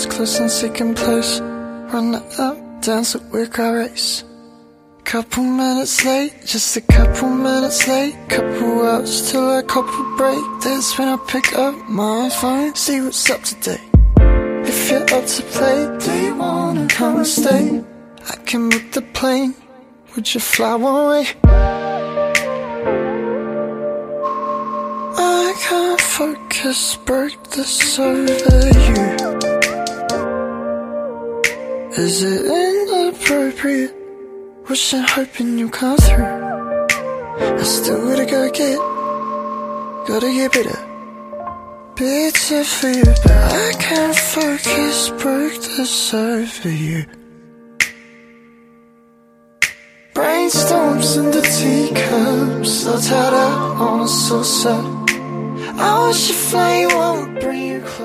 was close in second place. Run it up, dance it, work our race. Couple minutes late, just a couple minutes late. Couple hours till our couple break. That's when I pick up my phone, see what's up today. If you're up to play, do you wanna come and stay? I can book the plane, would you fly one way? I can't focus, broke this over you. Is it inappropriate? Wishing, hoping you come through. I still gotta get better. Bitter for you, but I can't focus, broke this over you. Brainstorms in the teacups, all tied up on a saucer. I wish a flame won't bring you close.